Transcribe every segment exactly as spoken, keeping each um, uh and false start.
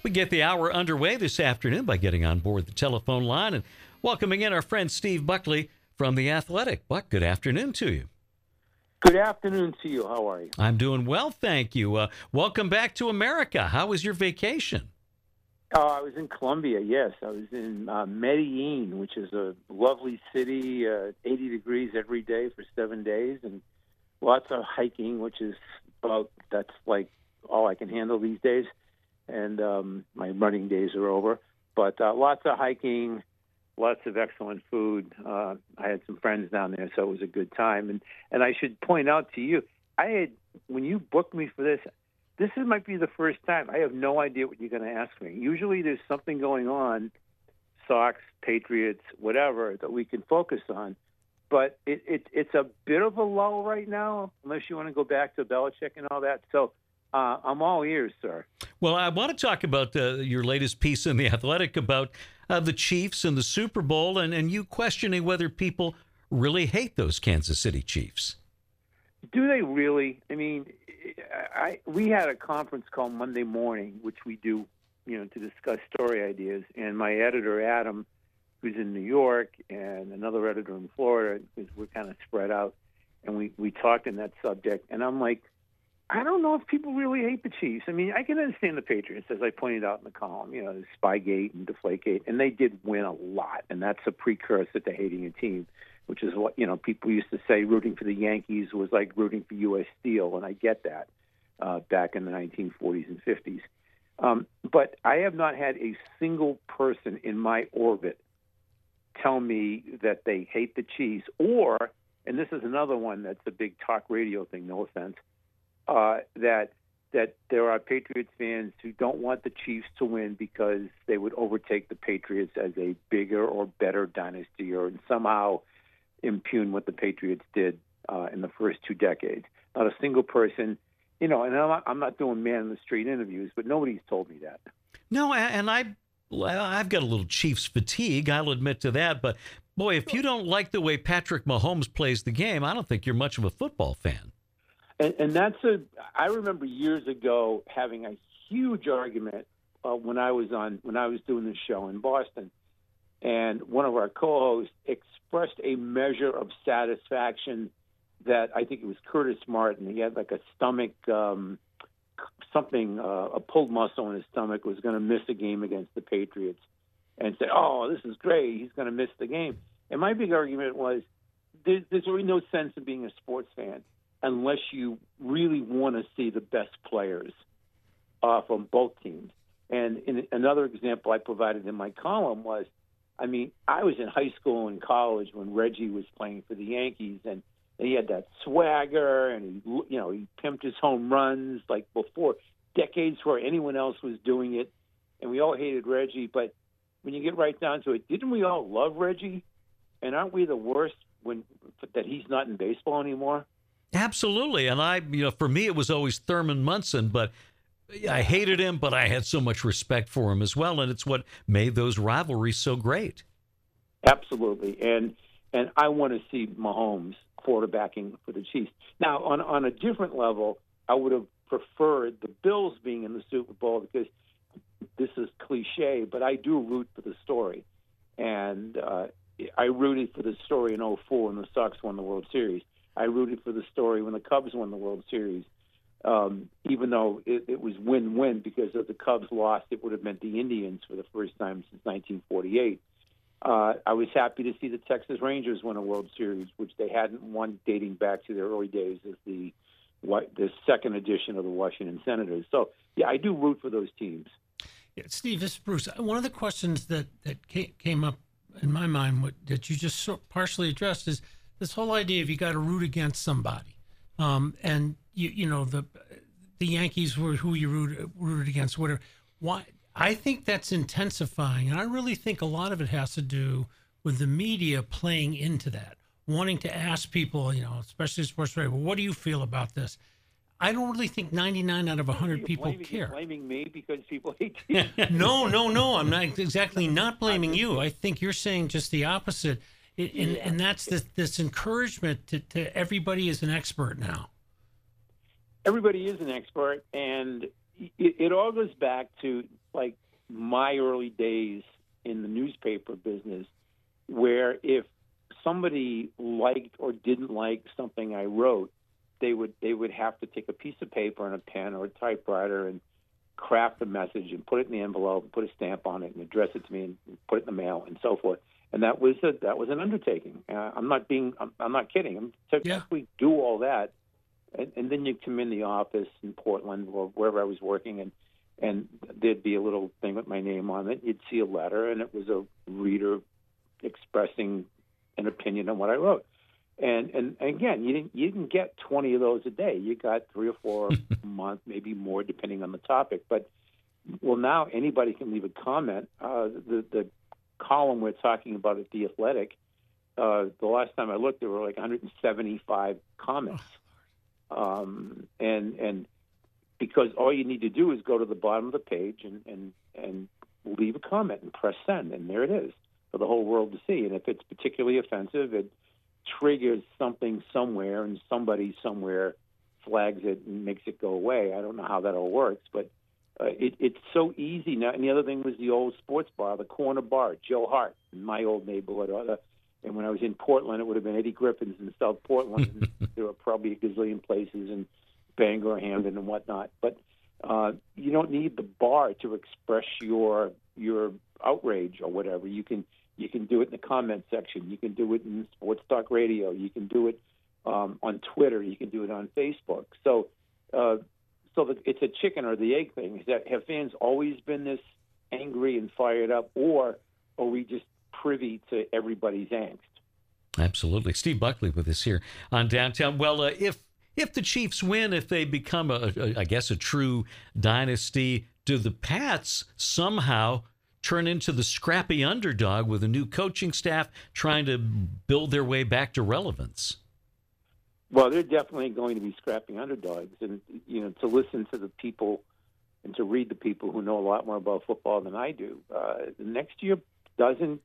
We get the hour underway this afternoon by getting on board the telephone line and welcoming in our friend Steve Buckley from The Athletic. Buck, good afternoon to you. Good afternoon to you. How are you? I'm doing well, thank you. Uh, welcome back to America. How was your vacation? Oh, I was in Colombia, yes. I was in uh, Medellin, which is a lovely city, uh, eighty degrees every day for seven days, and lots of hiking, which is about, that's like all I can handle these days. And um, my running days are over. But uh, lots of hiking, lots of excellent food. Uh, I had some friends down there, so it was a good time. And and I should point out to you, I had, when you booked me for this, this is, might be the first time. I have no idea what you're going to ask me. Usually there's something going on, Sox, Patriots, whatever, that we can focus on. But it, it, it's a bit of a lull right now, unless you want to go back to Belichick and all that. So uh, I'm all ears, sir. Well, I want to talk about uh, your latest piece in The Athletic about uh, the Chiefs and the Super Bowl, and, and you questioning whether people really hate those Kansas City Chiefs. Do they really? I mean, I, we had a conference call Monday morning, which we do, you know, to discuss story ideas. And my editor, Adam, who's in New York, and another editor in Florida, because we're kind of spread out, and we, we talked in that subject. And I'm like, I don't know if people really hate the Chiefs. I mean, I can understand the Patriots, as I pointed out in the column, you know, Spygate and Deflategate, and they did win a lot, and that's a precursor to hating a team, which is what, you know, people used to say rooting for the Yankees was like rooting for U S Steel, and I get that uh, back in the nineteen forties and fifties. Um, but I have not had a single person in my orbit tell me that they hate the Chiefs, or, and this is another one that's a big talk radio thing, no offense, uh, that that there are Patriots fans who don't want the Chiefs to win because they would overtake the Patriots as a bigger or better dynasty, or somehow impugn what the Patriots did uh, in the first two decades. Not a single person, you know, and I'm not, I'm not doing man in the street interviews, but nobody's told me that. No, and I, I've got a little Chiefs fatigue, I'll admit to that. But boy, if you don't like the way Patrick Mahomes plays the game, I don't think you're much of a football fan. And, and that's a, I remember years ago having a huge argument uh, when I was on, when I was doing the show in Boston. And one of our co-hosts expressed a measure of satisfaction that I think it was Curtis Martin. He had like a stomach, um, something, uh, a pulled muscle in his stomach, was going to miss a game against the Patriots, and said, "Oh, this is great. He's going to miss the game." And my big argument was, there's, there's really no sense in being a sports fan unless you really want to see the best players uh, from both teams. And in another example I provided in my column was, I mean, I was in high school and college when Reggie was playing for the Yankees, and he had that swagger, and he, you know, he pimped his home runs like before, decades before anyone else was doing it, and we all hated Reggie. But when you get right down to it, didn't we all love Reggie? And aren't we the worst when that he's not in baseball anymore? Absolutely, and I, you know, for me it was always Thurman Munson, but I hated him, but I had so much respect for him as well, and it's what made those rivalries so great. Absolutely, and and I want to see Mahomes quarterbacking for the Chiefs. Now, on on a different level, I would have preferred the Bills being in the Super Bowl, because this is cliche, but I do root for the story, and uh, I rooted for the story in oh four when the Sox won the World Series. I rooted for the story when the Cubs won the World Series. Um, even though it, it was win-win, because if the Cubs lost, it would have meant the Indians for the first time since nineteen forty-eight. Uh, I was happy to see the Texas Rangers win a World Series, which they hadn't won dating back to their early days as the the second edition of the Washington Senators. So, yeah, I do root for those teams. Yeah, Steve, this is Bruce. One of the questions that, that came up in my mind, what, that you just sort of partially addressed, is this whole idea of you got to root against somebody. Um, and, you you know, the the Yankees were who you root, rooted against, whatever. Why? I think that's intensifying, and I really think a lot of it has to do with the media playing into that, wanting to ask people, you know, especially sports radio, well, what do you feel about this? I don't really think ninety-nine out of one hundred people blaming, care. You're blaming me because people hate you. no, no, no. I'm not exactly not blaming you. I think you're saying just the opposite. It, and, yeah. and that's this, this encouragement to, to everybody is an expert now. Everybody is an expert, and it, it all goes back to like my early days in the newspaper business, where if somebody liked or didn't like something I wrote, they would they would have to take a piece of paper and a pen or a typewriter and craft a message and put it in the envelope, and put a stamp on it, and address it to me, and put it in the mail, and so forth. And that was a, that was an undertaking. Uh, I'm not being I'm, I'm not kidding. I'm to Yeah. actually do all that, and, and then you come in the office in Portland or wherever I was working, and and there'd be a little thing with my name on it. You'd see a letter, and it was a reader expressing an opinion on what I wrote. And and again, you didn't you didn't get twenty of those a day. You got three or four a month, maybe more, depending on the topic. But well, now anybody can leave a comment. Uh, the the column we're talking about at The Athletic, uh, the last time I looked, there were like one hundred seventy-five comments. Um, and and because all you need to do is go to the bottom of the page and, and, and leave a comment and press send, and there it is for the whole world to see. And if it's particularly offensive, it triggers something somewhere, and somebody somewhere flags it and makes it go away. I don't know how that all works, but uh, it, it's so easy now. And the other thing was the old sports bar, the corner bar, Joe Hart, in my old neighborhood. Uh, and when I was in Portland, it would have been Eddie Griffin's in South Portland. And there were probably a gazillion places in Bangor, Hamden, and whatnot. But uh, you don't need the bar to express your your outrage or whatever. You can you can do it in the comment section. You can do it in Sports Talk Radio. You can do it um, on Twitter. You can do it on Facebook. So, uh, so the, it's a chicken or the egg thing. Is that have fans always been this angry and fired up, or are we just privy to everybody's angst? Absolutely. Steve Buckley with us here on Downtown. Well, uh, if if the Chiefs win, if they become, a, a, I guess, a true dynasty, do the Pats somehow turn into the scrappy underdog with a new coaching staff trying to build their way back to relevance? Well, they're definitely going to be scrappy underdogs. And, you know, to listen to the people and to read the people who know a lot more about football than I do, uh, the next year doesn't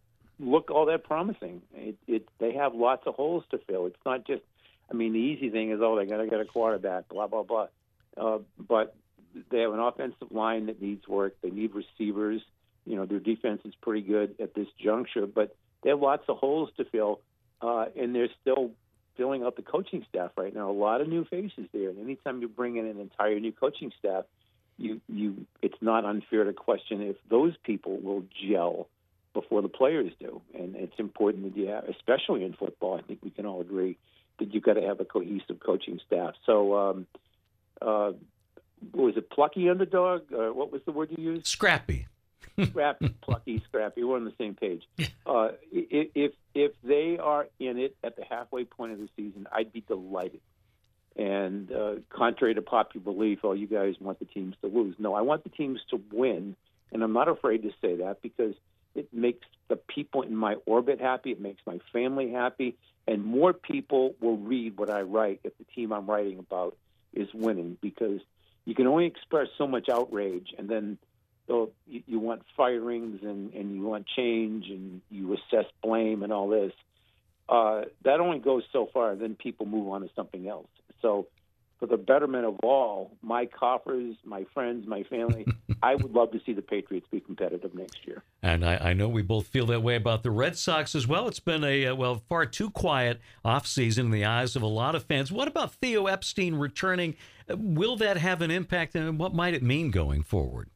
look all that promising. It, it, they have lots of holes to fill. It's not just, I mean, the easy thing is, oh, they got to get a quarterback, blah, blah, blah. Uh, but they have an offensive line that needs work. They need receivers. You know, their defense is pretty good at this juncture, but they have lots of holes to fill, uh, and they're still filling out the coaching staff right now. A lot of new faces there, and anytime you bring in an entire new coaching staff, you you it's not unfair to question if those people will gel before the players do. And it's important that you have, especially in football, I think we can all agree that you've got to have a cohesive coaching staff. So, um, uh, was it plucky underdog? Uh, what was the word you used? Scrappy. Scrappy, plucky, scrappy. We're on the same page. Uh, if if they are in it at the halfway point of the season, I'd be delighted. And uh, contrary to popular belief, oh, you guys want the teams to lose. No, I want the teams to win, and I'm not afraid to say that because it makes the people in my orbit happy. It makes my family happy, and more people will read what I write if the team I'm writing about is winning, because you can only express so much outrage, and then so you, you want firings and, and you want change and you assess blame and all this. Uh, that only goes so far, then people move on to something else. So for the betterment of all, my coffers, my friends, my family, I would love to see the Patriots be competitive next year. And I, I know we both feel that way about the Red Sox as well. It's been a, well, far too quiet offseason in the eyes of a lot of fans. What about Theo Epstein returning? Will that have an impact, and what might it mean going forward?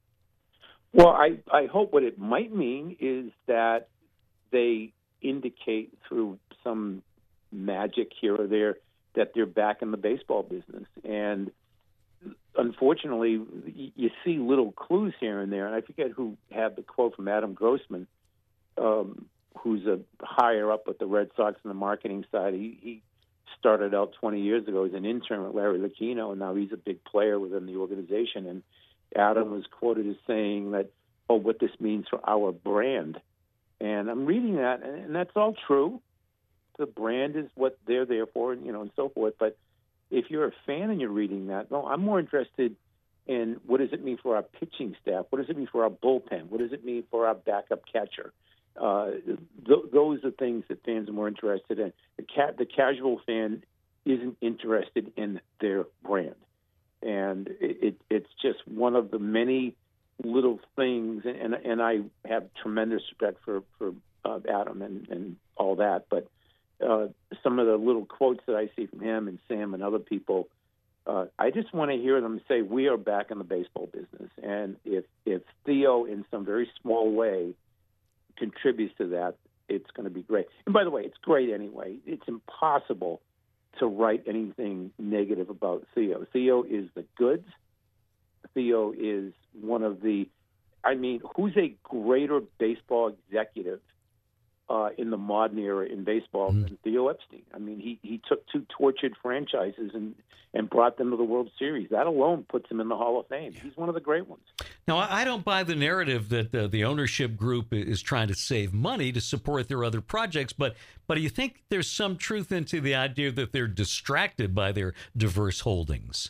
Well, I, I hope what it might mean is that they indicate through some magic here or there that they're back in the baseball business. And unfortunately, you see little clues here and there. And I forget who had the quote from Adam Grossman, um, who's a higher up at the Red Sox on the marketing side. He, he started out twenty years ago as an intern with Larry Lucchino, and now he's a big player within the organization. And Adam was quoted as saying that, oh, what this means for our brand. And I'm reading that, and that's all true. The brand is what they're there for, and, you know, and so forth. But if you're a fan and you're reading that, no, I'm more interested in what does it mean for our pitching staff? What does it mean for our bullpen? What does it mean for our backup catcher? Uh, th- those are things that fans are more interested in. The, ca- the casual fan isn't interested in their brand. and it, it, it's just one of the many little things. And and, and I have tremendous respect for for uh, Adam and, and all that, but uh, some of the little quotes that I see from him and Sam and other people, uh, I just want to hear them say, "We are back in the baseball business," and if if Theo, in some very small way, contributes to that, it's going to be great. And by the way, it's great anyway. It's impossible to write anything negative about Theo. Theo is the goods. Theo is one of the, I mean, who's a greater baseball executive uh, in the modern era in baseball mm-hmm. than Theo Epstein? I mean, he, he took two tortured franchises and, and brought them to the World Series. That alone puts him in the Hall of Fame. He's one of the great ones. Now, I don't buy the narrative that the, the ownership group is trying to save money to support their other projects, but but do you think there's some truth into the idea that they're distracted by their diverse holdings?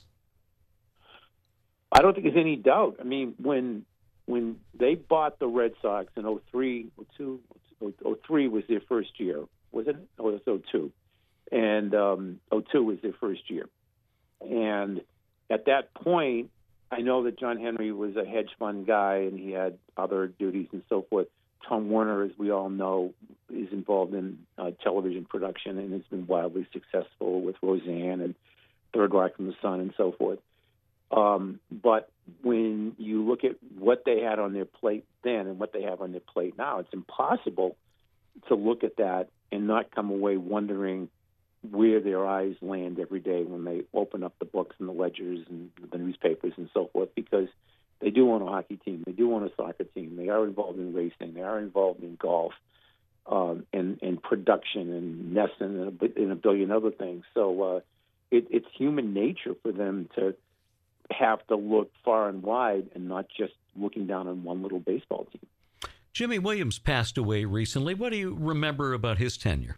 I don't think there's any doubt. I mean, when when they bought the Red Sox in oh three, oh two, oh three was their first year, was it? Oh, it was oh two. And um, oh two was their first year. And at that point, I know that John Henry was a hedge fund guy and he had other duties and so forth. Tom Werner, as we all know, is involved in uh, television production and has been wildly successful with Roseanne and Third Rock from the Sun and so forth. Um, but when you look at what they had on their plate then and what they have on their plate now, it's impossible to look at that and not come away wondering where their eyes land every day when they open up the books and the ledgers and the newspapers and so forth, because they do own a hockey team, they do own a soccer team, they are involved in racing, they are involved in golf, um, and, and production and Nesson and a, and a billion other things. So uh, it, it's human nature for them to have to look far and wide and not just looking down on one little baseball team. Jimy Williams passed away recently. What do you remember about his tenure?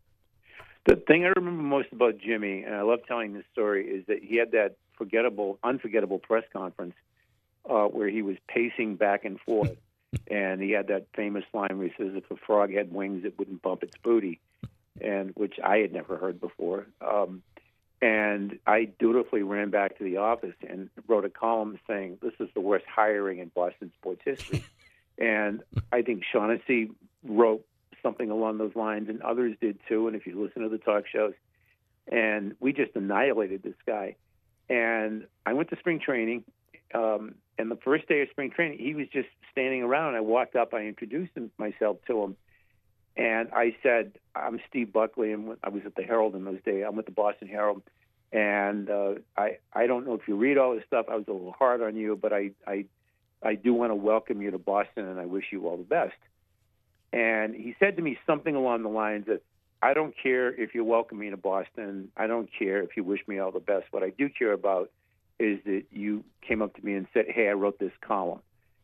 The thing I remember most about Jimmy, and I love telling this story, is that he had that forgettable, unforgettable press conference uh, where he was pacing back and forth, and he had that famous line where he says, "If a frog had wings, it wouldn't bump its booty," and which I had never heard before. Um, and I dutifully ran back to the office and wrote a column saying, "This is the worst hiring in Boston sports history." And I think Shaughnessy wrote something along those lines, and others did too. And if you listen to the talk shows, and we just annihilated this guy. And I went to spring training, um, and the first day of spring training, he was just standing around. I walked up, I introduced him, myself to him, and I said, "I'm Steve Buckley," and I was at the Herald in those days. I'm with the Boston Herald, and uh, I I don't know if you read all this stuff. I was a little hard on you, but I I I do want to welcome you to Boston, and I wish you all the best. And he said to me something along the lines of, "I don't care if you welcome me to Boston. I don't care if you wish me all the best. What I do care about is that you came up to me and said, 'Hey, I wrote this column.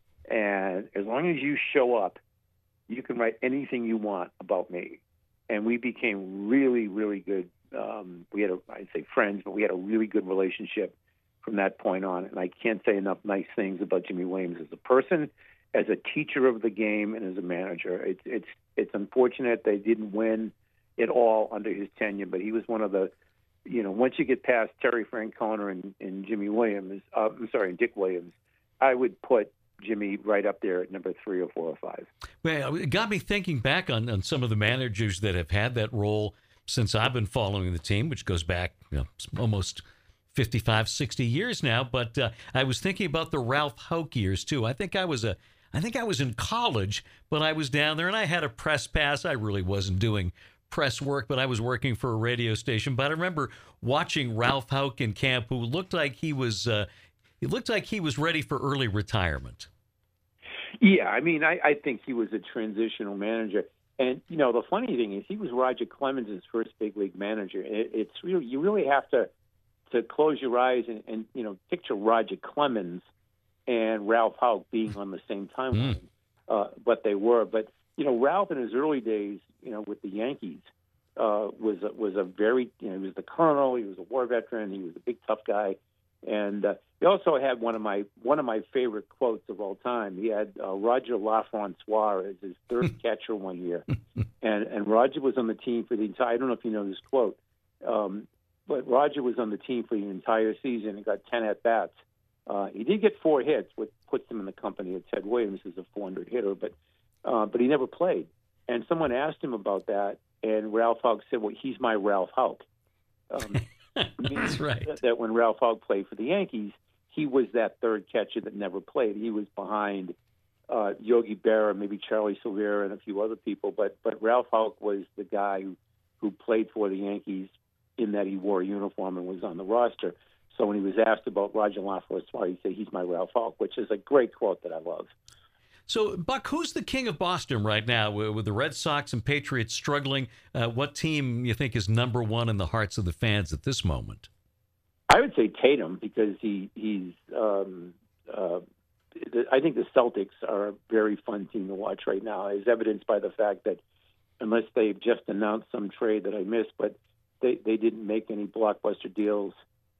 And as long as you show up, you can write anything you want about me.'" And we became really, really good. Um, we had, a, I'd say friends, but we had a really good relationship from that point on. And I can't say enough nice things about Jimy Williams as a person, as a teacher of the game, and as a manager. It's it's it's unfortunate they didn't win it all under his tenure, but he was one of the, you know, once you get past Terry Francona and, and Jimy Williams, uh, I'm sorry, and Dick Williams, I would put Jimmy right up there at number three or four or five. Well, it got me thinking back on, on some of the managers that have had that role since I've been following the team, which goes back, you know, almost fifty-five, sixty years now. But uh, I was thinking about the Ralph Houk years too. I think I was a I think I was in college, but I was down there and I had a press pass. I really wasn't doing press work, but I was working for a radio station. But I remember watching Ralph Houk in camp, who looked like he was uh, he looked like he was ready for early retirement. Yeah, I mean, I, I think he was a transitional manager. And, you know, the funny thing is he was Roger Clemens' first big league manager. It, it's really, you really have to to close your eyes and, and, you know, picture Roger Clemens and Ralph Houk being on the same timeline, mm. uh, but they were. But, you know, Ralph in his early days, you know, with the Yankees, uh, was, a, was a very, you know, he was the colonel, he was a war veteran, he was a big tough guy. And uh, he also had one of my one of my favorite quotes of all time. He had uh, Roger LaFrancois as his third catcher one year, and and Roger was on the team for the entire. I don't know if you know this quote. Um, but Roger was on the team for the entire season and got ten at bats. Uh, he did get four hits, which puts him in the company of Ted Williams, who's a four hundred hitter, but uh, but he never played. And someone asked him about that, and Ralph Houck said, "Well, he's my Ralph Houck." Um, That's right. That, that when Ralph Houck played for the Yankees, he was that third catcher that never played. He was behind uh, Yogi Berra, maybe Charlie Silvera, and a few other people. But but Ralph Houck was the guy who, who played for the Yankees in that he wore a uniform and was on the roster. So when he was asked about Roger LaFrancois, he said, "He's my Ralph Houck," which is a great quote that I love. So, Buck, who's the king of Boston right now with the Red Sox and Patriots struggling? Uh, what team you think is number one in the hearts of the fans at this moment? I would say Tatum because he he's. Um, uh, I think the Celtics are a very fun team to watch right now, as evidenced by the fact that unless they've just announced some trade that I missed, but they, they didn't make any blockbuster deals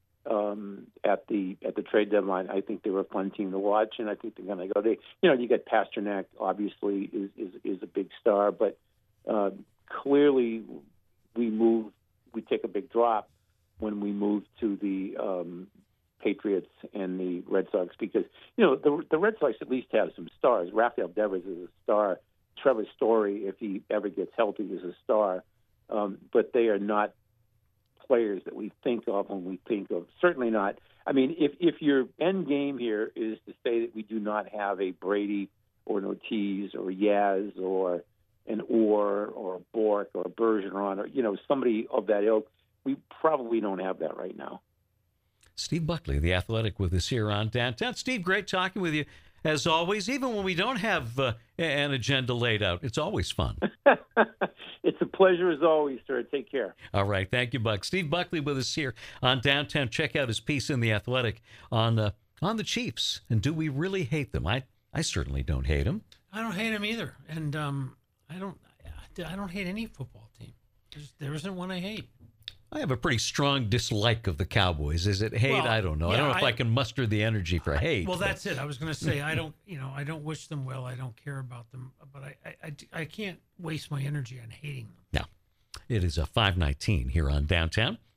um, at the at the trade deadline. I think they were a fun team to watch, and I think they're going to go. They, you know, you got Pasternak, obviously is is, is a big star, but uh, clearly we move, we take a big drop when we move to the um, Patriots and the Red Sox because you know the the Red Sox at least have some stars. Rafael Devers is a star. Trevor Story, if he ever gets healthy, is a star, um, but they are not players that we think of when we think of. Certainly not. I mean, if if your end game here is to say that we do not have a Brady or an Ortiz or Yaz or an Orr or a Bork or a Bergeron or you know somebody of that ilk, we probably don't have that right now. Steve Buckley, The Athletic, with us here on Downtown. Steve, great talking with you. As always, even when we don't have uh, an agenda laid out, it's always fun. It's a pleasure as always, sir. Take care. All right. Thank you, Buck. Steve Buckley with us here on Downtown. Check out his piece in The Athletic on uh, on the Chiefs. And do we really hate them? I, I certainly don't hate them. I don't hate them either. And um, I don't I don't hate any football team. There's, there isn't one I hate. I have a pretty strong dislike of the Cowboys. Is it hate? Well, I don't know. yeah, I don't know if I, I can muster the energy for hate. Well, but. that's it. I was going to say I don't, you know, I don't wish them well. I don't care about them, but I, I, I, I can't waste my energy on hating them. No, it is a five nineteen here on Downtown.